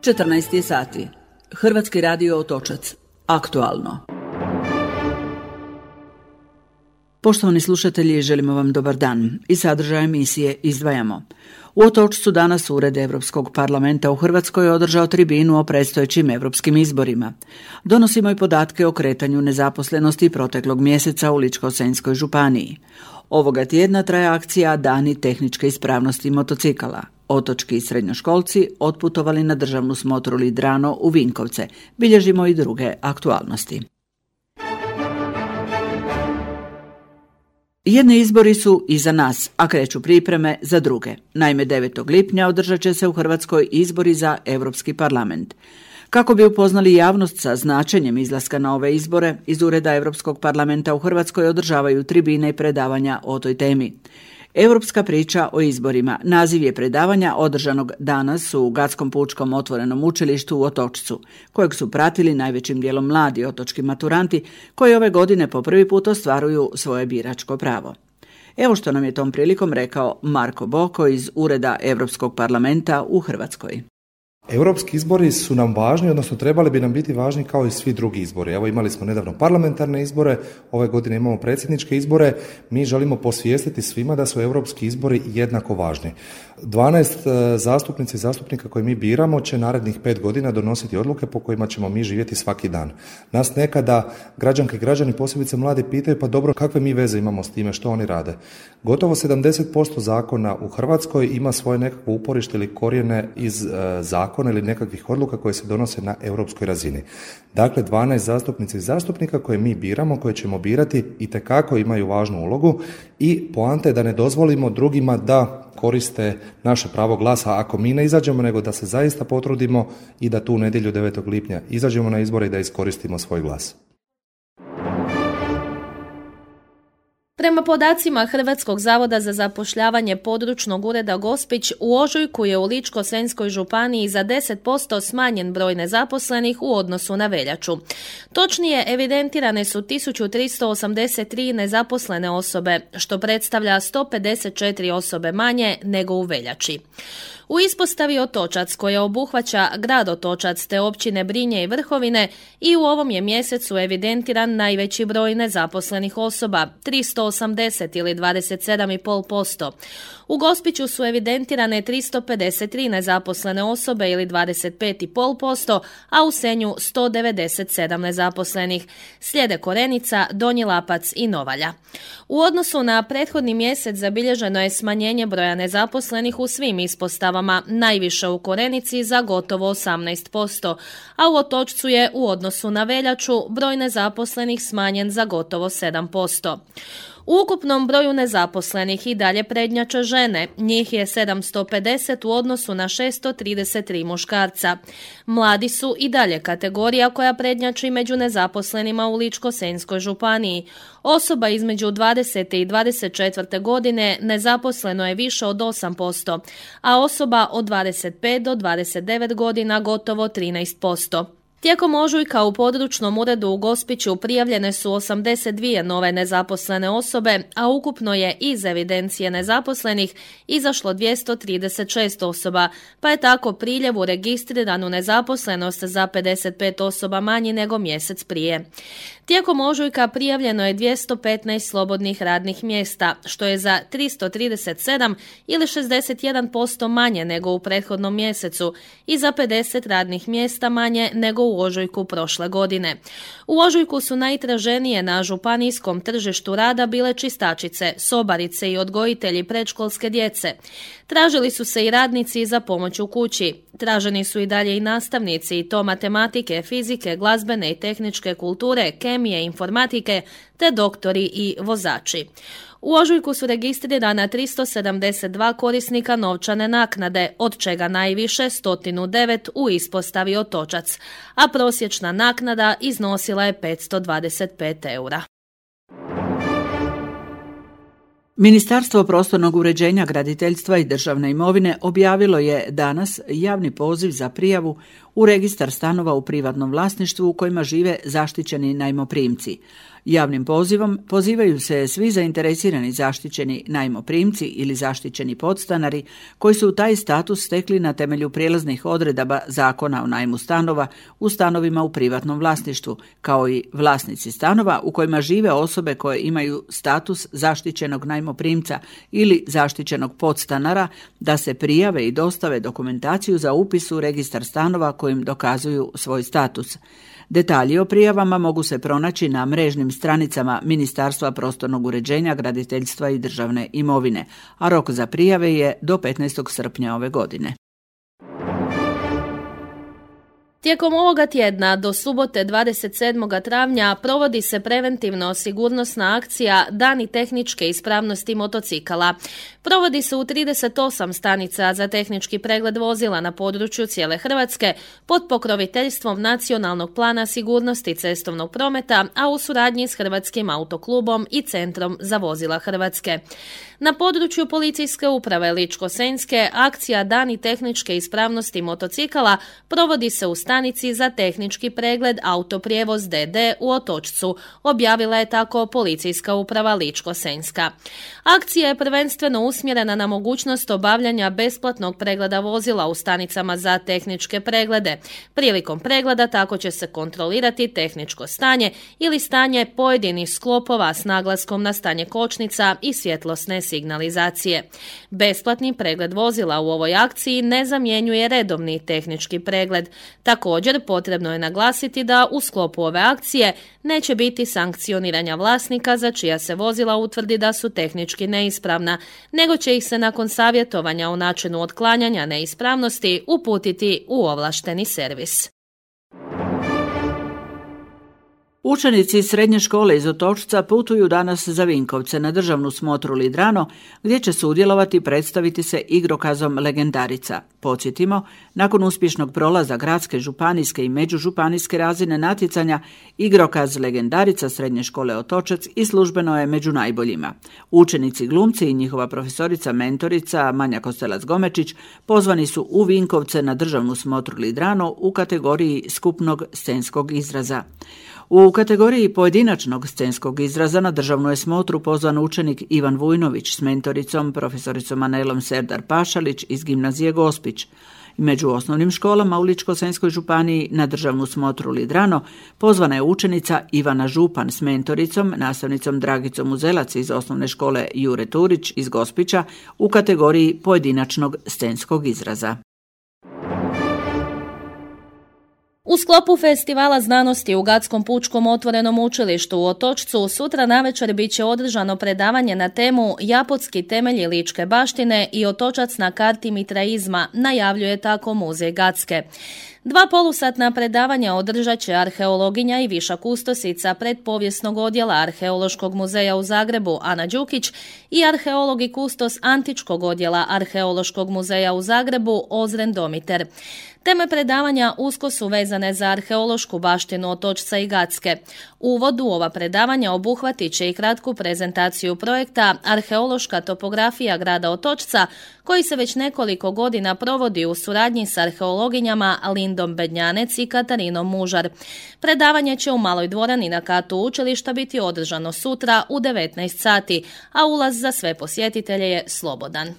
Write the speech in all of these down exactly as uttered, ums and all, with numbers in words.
četrnaest je sati. Hrvatski radio Otočac. Aktualno. Poštovani slušatelji, želimo vam dobar dan. Iz sadržaja emisije izdvajamo. U Otočcu danas Ured Europskog parlamenta u Hrvatskoj održao tribinu o predstojećim europskim izborima. Donosimo i podatke o kretanju nezaposlenosti proteklog mjeseca u Ličko-senjskoj županiji. Ovoga tjedna traje akcija Dani tehničke ispravnosti motocikala. Otočki srednjoškolci otputovali na državnu smotru Lidrano u Vinkovce. Bilježimo i druge aktualnosti. Jedni izbori su iza nas, a kreću pripreme za druge. Naime, devetog lipnja održat će se u Hrvatskoj izbori za Europski parlament. Kako bi upoznali javnost sa značenjem izlaska na ove izbore, iz Ureda Europskog parlamenta u Hrvatskoj održavaju tribine i predavanja o toj temi. Europska priča o izborima. Naziv je predavanja održanog danas u Gatskom pučkom otvorenom učilištu u Otočcu, kojeg su pratili najvećim dijelom mladi otočki maturanti koji ove godine po prvi put ostvaruju svoje biračko pravo. Evo što nam je tom prilikom rekao Marko Boko iz Ureda Europskog parlamenta u Hrvatskoj. Europski izbori su nam važni, odnosno trebali bi nam biti važni kao i svi drugi izbori. Evo, imali smo nedavno parlamentarne izbore, ove godine imamo predsjedničke izbore. Mi želimo posvijestiti svima da su europski izbori jednako važni. dvanaest zastupnica i zastupnika koje mi biramo će narednih pet godina donositi odluke po kojima ćemo mi živjeti svaki dan. Nas nekada građanke i građani, posebice mladi, pitaju pa dobro, kakve mi veze imamo s time, što oni rade. Gotovo sedamdeset posto zakona u Hrvatskoj ima svoje nekakvo uporište ili korijene iz zakona ili nekakvih odluka koje se donose na europskoj razini. Dakle, dvanaest zastupnica i zastupnika koje mi biramo, koje ćemo birati, itekako imaju važnu ulogu i poanta je da ne dozvolimo drugima da koriste naše pravo glasa ako mi ne izađemo, nego da se zaista potrudimo i da tu nedjelju devetog lipnja izađemo na izbore i da iskoristimo svoj glas. Prema podacima Hrvatskog zavoda za zapošljavanje područnog ureda Gospić, u ožujku je u Ličko-senjskoj županiji za deset posto smanjen broj nezaposlenih u odnosu na veljaču. Točnije, evidentirane su tisuću tristo osamdeset tri nezaposlene osobe, što predstavlja sto pedeset četiri osobe manje nego u veljači. U ispostavi Otočac, koja obuhvaća grad Otočac te općine Brinje i Vrhovine, i u ovom je mjesecu evidentiran najveći broj nezaposlenih osoba, tristo osamdeset ili dvadeset sedam zarez pet posto. U Gospiću su evidentirane tristo pedeset tri nezaposlene osobe ili dvadeset pet zarez pet posto, a u Senju sto devedeset sedam nezaposlenih. Slijede Korenica, Donji Lapac i Novalja. U odnosu na prethodni mjesec zabilježeno je smanjenje broja nezaposlenih u svim ispostavama, najviše u Korenici za gotovo osamnaest posto, a u Otočcu je u odnosu na veljaču broj nezaposlenih smanjen za gotovo sedam posto. U ukupnom broju nezaposlenih i dalje prednjače žene, njih je sedamsto pedeset u odnosu na šesto trideset tri muškarca. Mladi su i dalje kategorija koja prednjači među nezaposlenima u Ličko-senjskoj županiji. Osoba između dvadesete i dvadeset četvrte godine nezaposleno je više od osam posto, a osoba od dvadeset pet do dvadeset devet godina gotovo trinaest posto. Tijekom ožujka u područnom uredu u Gospiću prijavljene su osamdeset dvije nove nezaposlene osobe, a ukupno je iz evidencije nezaposlenih izašlo dvjesto trideset šest osoba, pa je tako priljev u registriranu nezaposlenost za pedeset pet osoba manji nego mjesec prije. Tijekom ožujka prijavljeno je dvjesto petnaest slobodnih radnih mjesta, što je za tristo trideset sedam ili šezdeset jedan posto manje nego u prethodnom mjesecu i za pedeset radnih mjesta manje nego u ožujku prošle godine. U ožujku su najtraženije na županijskom tržištu rada bile čistačice, sobarice i odgojitelji predškolske djece. Tražili su se i radnici za pomoć u kući. Traženi su i dalje i nastavnici, i to matematike, fizike, glazbene i tehničke kulture, kemije, informatike, te doktori i vozači. U ožujku su registrirana tristo sedamdeset dva korisnika novčane naknade, od čega najviše sto devet u ispostavi Otočac, a prosječna naknada iznosila je petsto dvadeset pet eura. Ministarstvo prostornog uređenja, graditeljstva i državne imovine objavilo je danas javni poziv za prijavu u registar stanova u privatnom vlasništvu u kojima žive zaštićeni najmoprimci. Javnim pozivom pozivaju se svi zainteresirani zaštićeni najmoprimci ili zaštićeni podstanari koji su taj status stekli na temelju prijelaznih odredaba Zakona o najmu stanova u stanovima u privatnom vlasništvu, kao i vlasnici stanova u kojima žive osobe koje imaju status zaštićenog najmoprimca ili zaštićenog podstanara, da se prijave i dostave dokumentaciju za upis u registar stanova kojim dokazuju svoj status. Detalji o prijavama mogu se pronaći na mrežnim stranicama Ministarstva prostornog uređenja, graditeljstva i državne imovine, a rok za prijave je do petnaestog srpnja ove godine. Tijekom ovoga tjedna do subote dvadeset sedmog travnja provodi se preventivno sigurnosna akcija Dani tehničke ispravnosti motocikala. Provodi se u trideset osam stanica za tehnički pregled vozila na području cijele Hrvatske pod pokroviteljstvom Nacionalnog plana sigurnosti cestovnog prometa, a u suradnji s Hrvatskim autoklubom i Centrom za vozila Hrvatske. Na području policijske uprave Ličko-senjske akcija Dani tehničke ispravnosti motocikala provodi se u stanici za tehnički pregled Autoprijevoz D D u Otočcu, objavila je tako policijska uprava Ličko-senjska. Akcija je prvenstveno usmjerena na mogućnost obavljanja besplatnog pregleda vozila u stanicama za tehničke preglede. Prilikom pregleda tako će se kontrolirati tehničko stanje ili stanje pojedinih sklopova s naglaskom na stanje kočnica i svjetlosne signalizacije. Besplatni pregled vozila u ovoj akciji ne zamjenjuje redovni tehnički pregled. Također potrebno je naglasiti da u sklopu ove akcije neće biti sankcioniranja vlasnika za čija se vozila utvrdi da su tehnički neispravna, nego će ih se nakon savjetovanja o načinu otklanjanja neispravnosti uputiti u ovlašteni servis. Učenici srednje škole iz Otočca putuju danas za Vinkovce na državnu smotru Lidrano, gdje će sudjelovati i predstaviti se igrokazom Legendarica. Podsjetimo, nakon uspješnog prolaza gradske, županijske i međužupanijske razine natjecanja, igrokaz Legendarica srednje škole Otočac i službeno je među najboljima. Učenici glumci i njihova profesorica mentorica Manja Kostelac-Gomečić pozvani su u Vinkovce na državnu smotru Lidrano u kategoriji skupnog scenskog izraza. U kategoriji pojedinačnog scenskog izraza na državnu je smotru pozvan učenik Ivan Vujnović s mentoricom profesoricom Anelom Serdar-Pašalić iz gimnazije Gospić. Među osnovnim školama u Ličko-senjskoj županiji na državnu smotru Lidrano pozvana je učenica Ivana Župan s mentoricom, nastavnicom Dragicom Uzelac iz osnovne škole Jure Turić iz Gospića u kategoriji pojedinačnog scenskog izraza. U sklopu Festivala znanosti u Gatskom pučkom otvorenom učilištu u Otočcu sutra navečer bit će održano predavanje na temu Japotski temelji ličke baštine i Otočac na karti mitraizma, najavljuje tako Muzej Gatske. Dva polusatna predavanja održat će arheologinja i viša kustosica predpovijesnog odjela Arheološkog muzeja u Zagrebu Ana Đukić i arheolog i kustos Antičkog odjela Arheološkog muzeja u Zagrebu Ozren Domiter. Teme predavanja usko su vezane za arheološku baštinu Otočca i Gatske. Uvod u ova predavanja obuhvatit će i kratku prezentaciju projekta Arheološka topografija grada Otočca, koji se već nekoliko godina provodi u suradnji s arheologinjama Lindom Bednjanec i Katarinom Mužar. Predavanje će u maloj dvorani na katu učilišta biti održano sutra u devetnaest sati, a ulaz za sve posjetitelje je slobodan.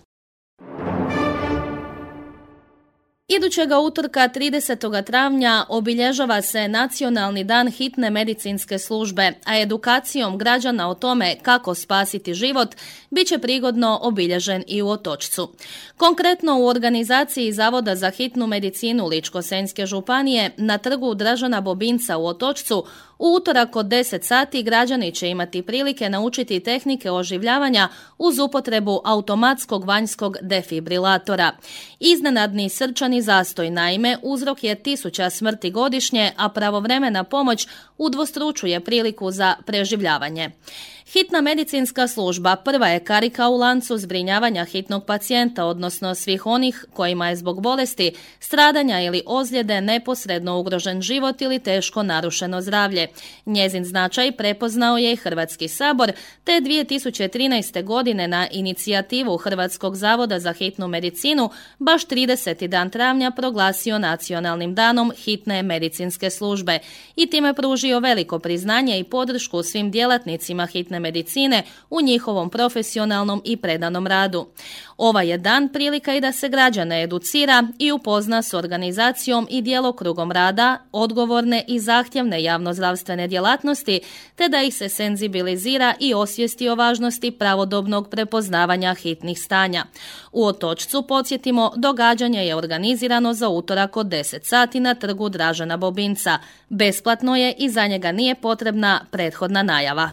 Idućega utorka tridesetog travnja obilježava se Nacionalni dan hitne medicinske službe, a edukacijom građana o tome kako spasiti život bit će prigodno obilježen i u Otočcu. Konkretno u organizaciji Zavoda za hitnu medicinu Ličko-senjske županije na trgu Dražana Bobinca u Otočcu u utorak od deset sati građani će imati prilike naučiti tehnike oživljavanja uz upotrebu automatskog vanjskog defibrilatora. Iznenadni srčani zastoj, naime, uzrok je tisuća smrti godišnje, a pravovremena pomoć udvostručuje priliku za preživljavanje. Hitna medicinska služba prva je karika u lancu zbrinjavanja hitnog pacijenta, odnosno svih onih kojima je zbog bolesti, stradanja ili ozljede neposredno ugrožen život ili teško narušeno zdravlje. Njezin značaj prepoznao je i Hrvatski sabor, te dvije tisuće trinaeste. godine na inicijativu Hrvatskog zavoda za hitnu medicinu baš trideseti dan travnja proglasio nacionalnim danom hitne medicinske službe i time pružio veliko priznanje i podršku svim djelatnicima hitne medicine u njihovom profesionalnom i predanom radu. Ovaj je dan prilika i da se građane educira i upozna s organizacijom i djelokrugom rada, odgovorne i zahtjevne javnozdravstvene djelatnosti, te da ih se senzibilizira i osvijesti o važnosti pravodobnog prepoznavanja hitnih stanja. U Otočcu, podsjetimo, događanje je organizirano za utorak od deset sati na trgu Dražena Bobinca. Besplatno je i za njega nije potrebna prethodna najava.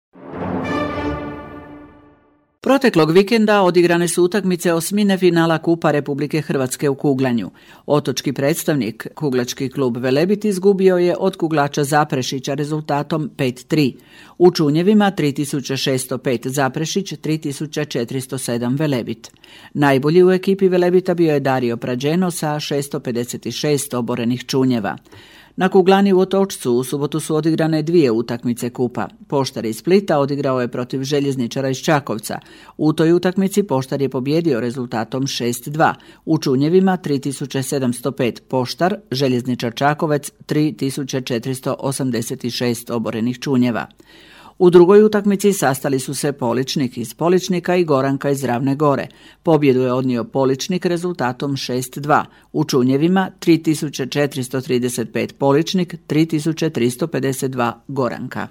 Proteklog vikenda odigrane su utakmice osmine finala Kupa Republike Hrvatske u kuglanju. Otočki predstavnik, kuglački klub Velebit, izgubio je od kuglača Zaprešića rezultatom pet tri. U čunjevima tri tisuće šesto pet Zaprešić, tri tisuće četiristo sedam Velebit. Najbolji u ekipi Velebita bio je Dario Prađeno sa šesto pedeset šest oborenih čunjeva. Na kuglani u Otočcu u subotu su odigrane dvije utakmice kupa. Poštar iz Splita odigrao je protiv Željezničara iz Čakovca. U toj utakmici Poštar je pobjedio rezultatom šest dva. U čunjevima tri tisuće sedamsto pet Poštar, Željezničar Čakovec tri tisuće četiristo osamdeset šest oborenih čunjeva. U drugoj utakmici sastali su se Poličnik iz Poličnika i Goranka iz Ravne Gore. Pobjedu je odnio Poličnik rezultatom šest dva. U čunjevima tri tisuće četiristo trideset pet Poličnik, tri tisuće tristo pedeset dva Goranka.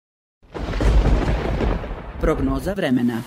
Prognoza vremena.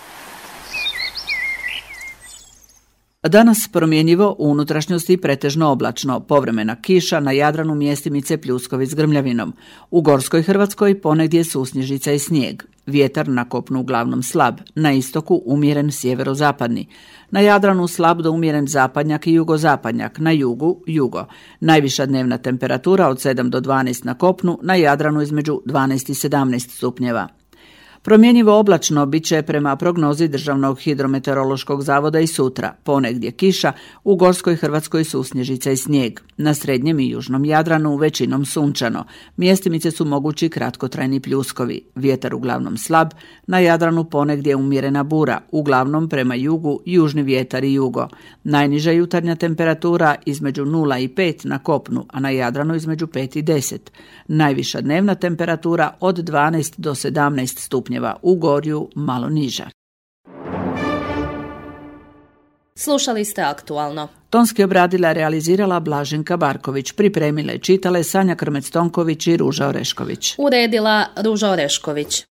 Danas promjenjivo, u unutrašnjosti pretežno oblačno, povremena kiša, na Jadranu mjestimice pljuskovi s grmljavinom. U Gorskoj Hrvatskoj ponegdje susnježica i snijeg. Vjetar na kopnu uglavnom slab, na istoku umjeren sjeverozapadni. Na Jadranu slab do umjeren zapadnjak i jugozapadnjak, na jugu jugo. Najviša dnevna temperatura od sedam do dvanaest na kopnu, na Jadranu između dvanaest i sedamnaest stupnjeva. Promjenjivo oblačno bit će prema prognozi Državnog hidrometeorološkog zavoda i sutra. Ponegdje kiša, u Gorskoj Hrvatskoj susnježica i snijeg. Na srednjem i južnom Jadranu većinom sunčano. Mjestimice su mogući kratkotrajni pljuskovi. Vjetar uglavnom slab, na Jadranu ponegdje umjerena bura, uglavnom prema jugu južni vjetar i jugo. Najniža jutarnja temperatura između nula i pet na kopnu, a na Jadranu između pet i deset. Najviša dnevna temperatura od dvanaest do sedamnaest stupnjeva. U Gorju malo niža. Slušali ste Aktualno. Tonski obradila, realizirala Blaženka Barković, pripremile, čitale Sanja Krmec-Tonković i Ruža Orešković. Uredila Ruža Orešković.